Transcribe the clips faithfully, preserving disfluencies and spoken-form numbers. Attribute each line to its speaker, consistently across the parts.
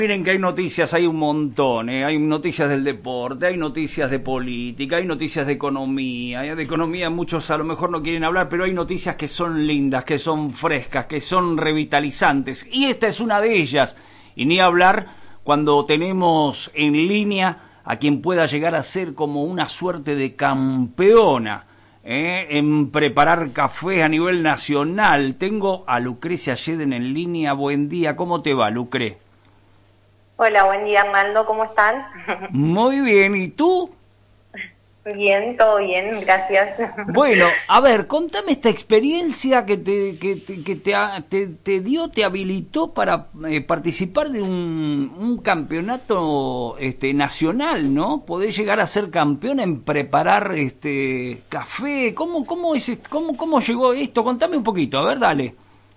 Speaker 1: Miren que hay noticias, hay un montón, ¿eh? Hay noticias del deporte, hay noticias de política, hay noticias de economía. ¿eh? De economía muchos a lo mejor no quieren hablar, pero hay noticias que son lindas, que son frescas, que son revitalizantes. Y esta es una de ellas. Y ni hablar cuando tenemos en línea a quien pueda llegar a ser como una suerte de campeona ¿eh? en preparar café a nivel nacional. Tengo a Lucrecia Jeden en línea. Buen día, ¿cómo te va, Lucre?
Speaker 2: Hola, buen día, Arnaldo, ¿cómo están?
Speaker 1: Muy bien, ¿y tú?
Speaker 2: Bien, todo bien, gracias.
Speaker 1: Bueno, a ver, contame esta experiencia que te que te, que te, te, te dio, te habilitó para eh, participar de un, un campeonato este, nacional, ¿no? Podés llegar a ser campeón en preparar este café. ¿Cómo cómo es cómo cómo llegó esto? Contame un poquito, a ver, dale.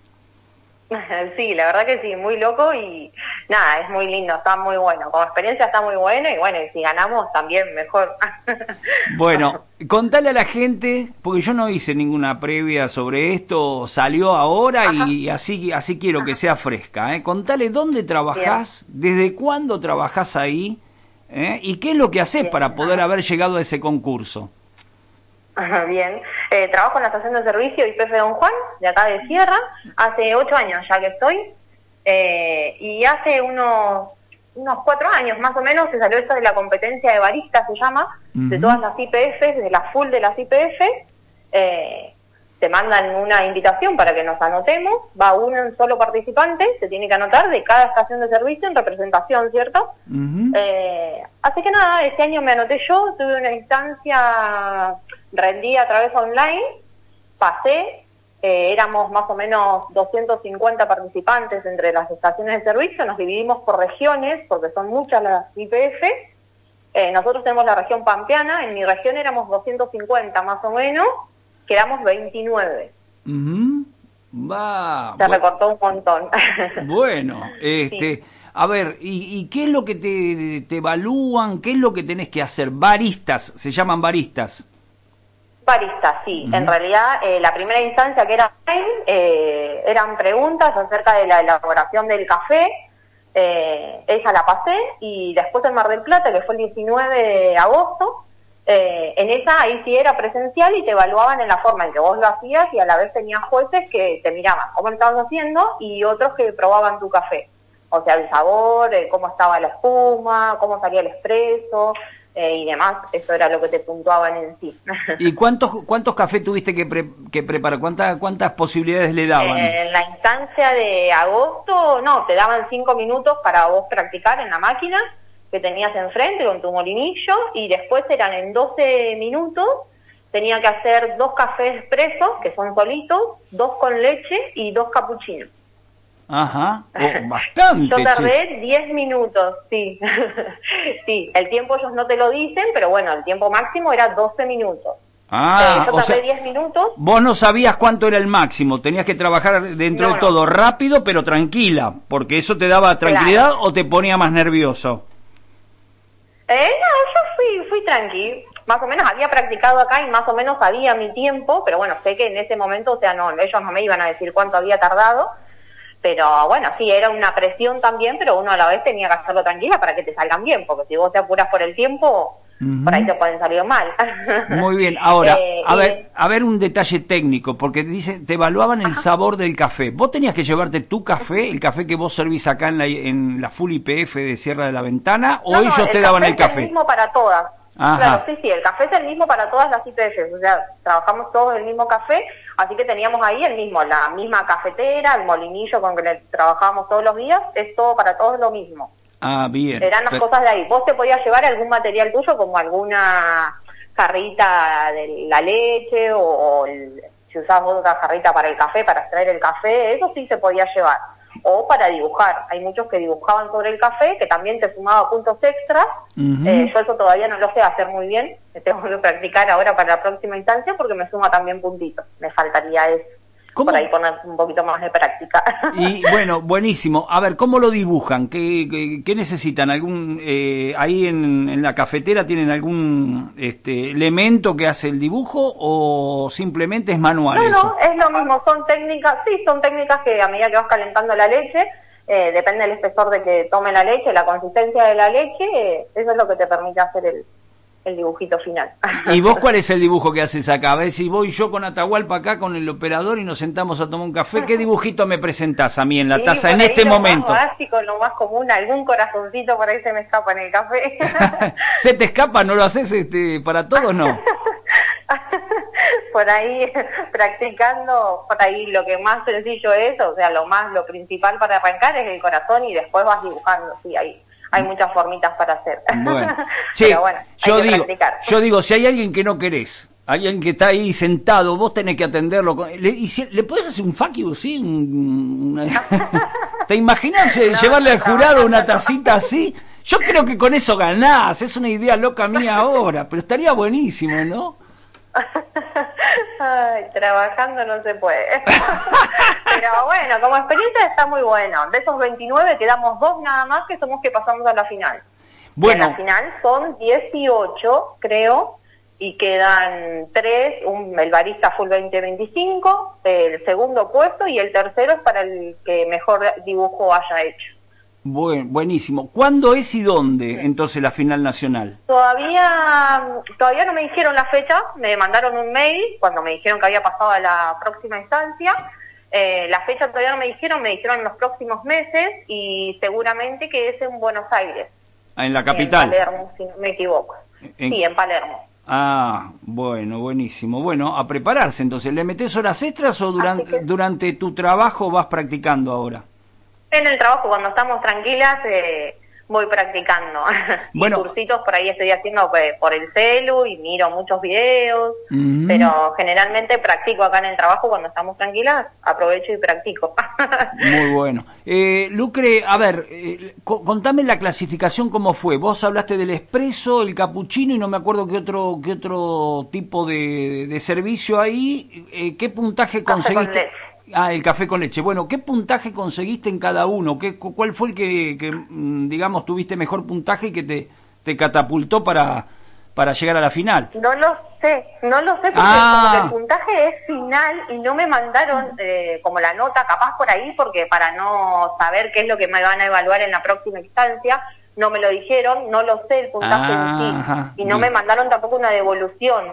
Speaker 2: Sí, la verdad que sí, muy loco y nada, es muy lindo, está muy bueno, como experiencia está muy bueno y bueno, y si ganamos también mejor.
Speaker 1: Bueno, contale a la gente, porque yo no hice ninguna previa sobre esto, salió ahora
Speaker 2: Ajá.
Speaker 1: y así así quiero que sea fresca, ¿eh? Contale dónde trabajás, Bien. Desde cuándo trabajás ahí, ¿eh? Y qué es lo que hacés Bien. Para poder haber llegado a ese concurso.
Speaker 2: Bien, eh, trabajo en la estación de servicio Y P F Don Juan, de acá de Sierra, hace ocho años ya que estoy, eh, y hace unos unos cuatro años más o menos se salió esto de la competencia de barista, se llama, uh-huh. de todas las I P Fs, de las full de las I P F, eh, te mandan una invitación para que nos anotemos, va un solo participante, se tiene que anotar de cada estación de servicio en representación, ¿cierto? Uh-huh. eh, así que nada, este año me anoté yo, tuve una instancia, rendí a través online, pasé, eh, éramos más o menos doscientos cincuenta participantes entre las estaciones de servicio, nos dividimos por regiones, porque son muchas las I P F, eh, nosotros tenemos la región pampeana, en mi región éramos doscientos cincuenta más o menos, quedamos veintinueve.
Speaker 1: Uh-huh. Va,
Speaker 2: Se
Speaker 1: bueno,
Speaker 2: recortó un montón.
Speaker 1: Bueno, este, sí. A ver, ¿y, y qué es lo que te, te evalúan? ¿Qué es lo que tenés que hacer? Baristas, se llaman baristas.
Speaker 2: Baristas, sí. Uh-huh. En realidad, eh, la primera instancia que era eh, eran preguntas acerca de la elaboración del café. Eh, esa la pasé y después en Mar del Plata, que fue el diecinueve de agosto, eh, en esa ahí sí era presencial y te evaluaban en la forma en que vos lo hacías y a la vez tenías jueces que te miraban cómo lo estabas haciendo y otros que probaban tu café. O sea, el sabor, eh, cómo estaba la espuma, cómo salía el expreso eh, y demás. Eso era lo que te puntuaban en sí.
Speaker 1: ¿Y cuántos cuántos cafés tuviste que, pre, que preparar? ¿Cuántas, ¿Cuántas posibilidades le daban?
Speaker 2: Eh, en la instancia de agosto, no, te daban cinco minutos para vos practicar en la máquina que tenías enfrente con tu molinillo y después eran en doce minutos, tenía que hacer dos cafés expresos, que son solitos, dos con leche y dos capuchinos.
Speaker 1: Ajá, oh, bastante.
Speaker 2: Yo tardé diez minutos, sí. Sí, el tiempo ellos no te lo dicen, pero bueno, el tiempo máximo era doce minutos.
Speaker 1: Ah,
Speaker 2: eh, yo
Speaker 1: o sea,
Speaker 2: tardé diez minutos.
Speaker 1: Vos no sabías cuánto era el máximo, tenías que trabajar dentro no, de todo, no. rápido pero tranquila, porque eso te daba tranquilidad claro. o te ponía más nervioso.
Speaker 2: Eh, no, yo fui, fui tranqui, más o menos había practicado acá y más o menos sabía mi tiempo, pero bueno, sé que en ese momento, o sea, no, ellos no me iban a decir cuánto había tardado, pero bueno, sí, era una presión también, pero uno a la vez tenía que hacerlo tranquila para que te salgan bien, porque si vos te apuras por el tiempo, uh-huh. por ahí te pueden salir mal.
Speaker 1: Muy bien, ahora,
Speaker 2: eh,
Speaker 1: a
Speaker 2: y...
Speaker 1: ver, a ver un detalle técnico, porque dice, te evaluaban el Ajá. sabor del café. ¿Vos tenías que llevarte tu café, el café que vos servís acá en la, en la Full I P F de Sierra de la Ventana, o
Speaker 2: no,
Speaker 1: ellos
Speaker 2: no,
Speaker 1: te daban el café?
Speaker 2: Es el mismo para todas.
Speaker 1: Ajá.
Speaker 2: Claro, sí, sí, el café es el mismo para todas las I P Fs, o sea, trabajamos todos el mismo café, así que teníamos ahí el mismo, la misma cafetera, el molinillo con que trabajábamos todos los días, es todo para todos lo mismo.
Speaker 1: Ah, bien.
Speaker 2: Eran las
Speaker 1: Pero...
Speaker 2: cosas de ahí. Vos te podías llevar algún material tuyo, como alguna jarrita de la leche, o, o el, si usabas otra jarrita para el café, para extraer el café, eso sí se podía llevar. O para dibujar. Hay muchos que dibujaban sobre el café, que también te sumaba puntos extras. Uh-huh. eh, yo eso todavía no lo sé hacer muy bien. Tengo que practicar ahora para la próxima instancia porque me suma también puntitos. Me faltaría eso. ¿Cómo? Por ahí poner un poquito más de práctica.
Speaker 1: Y bueno, buenísimo. A ver, ¿cómo lo dibujan? ¿Qué, qué, qué necesitan? ¿Algún eh, ahí en, en la cafetera tienen algún este, elemento que hace el dibujo o simplemente es manual
Speaker 2: no,
Speaker 1: eso?
Speaker 2: No, es lo mismo. Son técnicas, sí, son técnicas que a medida que vas calentando la leche, eh, depende del espesor de que tome la leche, la consistencia de la leche, eh, eso es lo que te permite hacer el, el dibujito final.
Speaker 1: ¿Y vos cuál es el dibujo que haces acá? A ver si voy yo con Atahualpa acá con el operador y nos sentamos a tomar un café. ¿Qué dibujito me presentás a mí en la
Speaker 2: Sí,
Speaker 1: taza
Speaker 2: por
Speaker 1: en
Speaker 2: ahí
Speaker 1: este
Speaker 2: lo
Speaker 1: momento?
Speaker 2: Más básico, lo más común, algún corazoncito por ahí se me escapa en el café.
Speaker 1: ¿Se te escapa? ¿No lo haces este, para todos? No.
Speaker 2: Por ahí practicando, por ahí lo que más sencillo es, o sea, lo más, lo principal para arrancar es el corazón y después vas dibujando, sí, hay, hay muchas formitas para hacer.
Speaker 1: Bueno, che,
Speaker 2: Pero bueno,
Speaker 1: yo
Speaker 2: hay que
Speaker 1: digo,
Speaker 2: practicar.
Speaker 1: yo digo, si hay alguien que no querés, alguien que está ahí sentado, vos tenés que atenderlo. Con, le, y si, ¿le podés hacer un fuck you, sí? Un, una, ¿te imaginas no, llevarle al jurado una tacita así? Yo creo que con eso ganás, es una idea loca mía ahora, pero estaría buenísimo, ¿no?
Speaker 2: Ay, trabajando no se puede. Pero bueno, como experiencia está muy bueno. De esos veintinueve quedamos dos nada más que somos que pasamos a la final. Bueno. Y en la final son dieciocho, creo, y quedan tres, un, el barista full veinte veinticinco, el segundo puesto y el tercero es para el que mejor dibujo haya hecho.
Speaker 1: Buen, buenísimo. ¿Cuándo es y dónde entonces la final nacional?
Speaker 2: Todavía todavía no me dijeron la fecha, me mandaron un mail cuando me dijeron que había pasado a la próxima instancia. Eh, la fecha todavía no me dijeron, me dijeron en los próximos meses y seguramente que es en Buenos Aires.
Speaker 1: En la capital.
Speaker 2: En Palermo, si no me equivoco. En... Sí, en Palermo.
Speaker 1: Ah, bueno, buenísimo. Bueno, a prepararse entonces. ¿Le metés horas extras o durante, que... durante tu trabajo vas practicando ahora?
Speaker 2: En el trabajo, cuando estamos tranquilas, eh, voy practicando. Bueno, y cursitos por ahí estoy haciendo pues, por el celu y miro muchos videos, uh-huh. Pero generalmente practico acá en el trabajo cuando estamos tranquilas, aprovecho y practico.
Speaker 1: Muy bueno. Eh, Lucre, a ver, eh, contame la clasificación cómo fue. Vos hablaste del espresso, el capuchino y no me acuerdo qué otro qué otro tipo de, de servicio ahí. Eh, ¿Qué puntaje conseguiste? Ah, el café con leche. Bueno, ¿qué puntaje conseguiste en cada uno? ¿Qué, ¿Cuál fue el que, que, digamos, tuviste mejor puntaje y que te, te catapultó para, para llegar a la final?
Speaker 2: No lo sé, no lo sé porque ah. como que el puntaje es final y no me mandaron eh, como la nota capaz por ahí porque para no saber qué es lo que me van a evaluar en la próxima instancia, no me lo dijeron, no lo sé el puntaje ah, en sí ajá, y no bien. Me mandaron tampoco una devolución.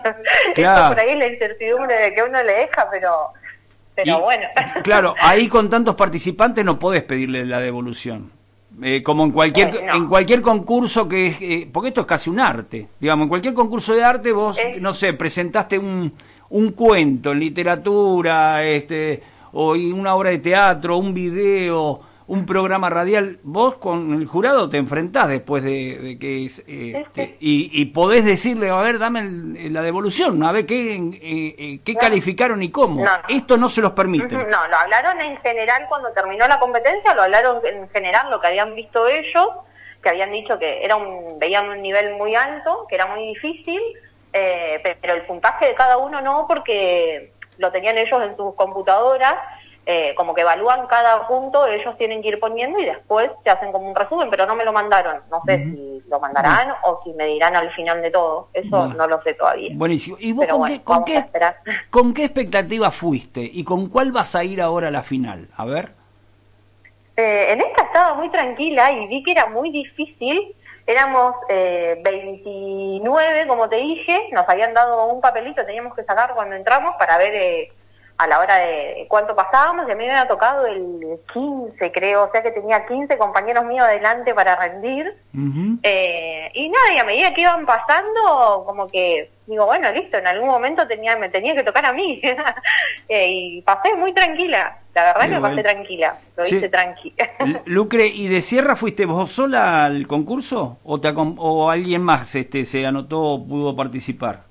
Speaker 2: Claro. Eso por ahí es la incertidumbre de que uno le deja, pero... Pero y, bueno.
Speaker 1: Claro, ahí con tantos participantes no podés pedirle la devolución. Eh, como en cualquier eh, no. en cualquier concurso que es... Eh, porque esto es casi un arte. Digamos, en cualquier concurso de arte vos, eh. no sé, presentaste un, un cuento en literatura, este o una obra de teatro, un video, un programa radial. Vos con el jurado te enfrentás después de, de que... Este, y, y podés decirle, a ver, dame el, la devolución, a ver qué, eh, qué no. calificaron y cómo. No. Esto no se los permite.
Speaker 2: No, lo hablaron en general cuando terminó la competencia, lo hablaron en general lo que habían visto ellos, que habían dicho que era un veían un nivel muy alto, que era muy difícil, eh, pero el puntaje de cada uno no, porque lo tenían ellos en sus computadoras. Eh, como que evalúan cada punto, ellos tienen que ir poniendo y después se hacen como un resumen, pero no me lo mandaron. No sé uh-huh. si lo mandarán uh-huh. o si me dirán al final de todo. Eso uh-huh. no lo sé todavía.
Speaker 1: Buenísimo. ¿Y vos con, bueno, qué, con, qué, con qué expectativa fuiste? ¿Y con cuál vas a ir ahora a la final? A ver.
Speaker 2: Eh, en esta estaba muy tranquila y vi que era muy difícil. Éramos eh, veintinueve, como te dije. Nos habían dado un papelito, teníamos que sacar cuando entramos para ver... Eh, a la hora de cuánto pasábamos, y a mí me había tocado el quince, creo, o sea que tenía quince compañeros míos adelante para rendir, uh-huh. eh, y nada, y a medida que iban pasando, como que, digo, bueno, listo, en algún momento tenía me tenía que tocar a mí, eh, y pasé muy tranquila, la verdad sí, que pasé bueno. tranquila, lo sí. hice tranqui.
Speaker 1: Lucre, ¿y de Sierra fuiste vos sola al concurso, o, te o alguien más este se anotó o pudo participar?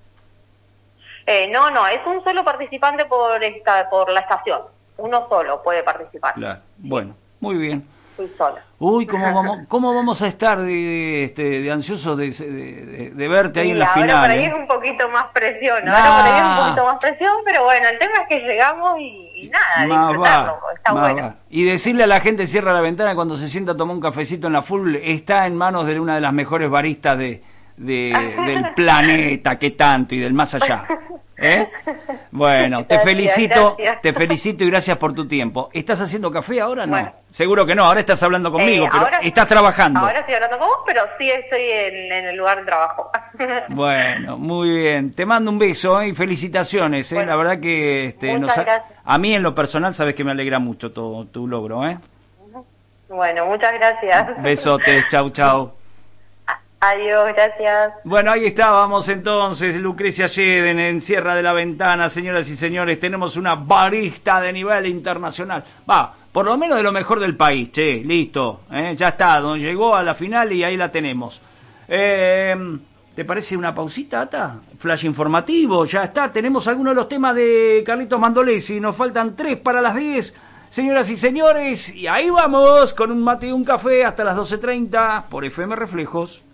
Speaker 2: Eh, no, no, es un solo participante por esta, por la estación. Uno solo puede participar.
Speaker 1: Claro. Bueno, muy bien.
Speaker 2: Fui sola.
Speaker 1: Uy, ¿cómo vamos, cómo vamos a estar de, de, este, de ansiosos de, de, de verte ahí y en la
Speaker 2: ahora
Speaker 1: final?
Speaker 2: Por ahí
Speaker 1: ¿eh?
Speaker 2: es un poquito más presión, ahora nah. por ahí es un poquito más presión, pero bueno, el tema es que llegamos y, y nada, más disfrutarlo, va, está bueno. Va.
Speaker 1: Y decirle a la gente, cierra la ventana cuando se sienta a tomar un cafecito en la full, está en manos de una de las mejores baristas de, de del planeta, que tanto, y del más allá. ¿Eh? Bueno, te
Speaker 2: Gracias,
Speaker 1: felicito,
Speaker 2: gracias.
Speaker 1: te felicito y gracias por tu tiempo. ¿Estás haciendo café ahora? No.
Speaker 2: Bueno.
Speaker 1: Seguro que no, ahora estás hablando conmigo,
Speaker 2: Eh,
Speaker 1: pero
Speaker 2: ahora-
Speaker 1: estás trabajando.
Speaker 2: Ahora estoy hablando con vos, pero sí estoy en, en el lugar de trabajo.
Speaker 1: Bueno, muy bien. Te mando un beso, ¿eh? Y felicitaciones, ¿eh?
Speaker 2: Bueno,
Speaker 1: la verdad que este,
Speaker 2: muchas
Speaker 1: nos ha-
Speaker 2: gracias.
Speaker 1: a mí en lo personal sabes que me alegra mucho tu, tu logro, ¿eh?
Speaker 2: Bueno, muchas gracias.
Speaker 1: Besotes, chau, chau.
Speaker 2: Adiós, gracias.
Speaker 1: Bueno, ahí estábamos entonces, Lucrecia Yeden en Sierra de la Ventana, señoras y señores, tenemos una barista de nivel internacional, va, por lo menos de lo mejor del país, che, listo, ¿eh? Ya está, donde llegó a la final y ahí la tenemos. Eh, ¿Te parece una pausita, Ata? Flash informativo, ya está, tenemos algunos de los temas de Carlitos Mandolesi, nos faltan tres para las diez, señoras y señores, y ahí vamos, con un mate y un café hasta las doce treinta por F M Reflejos.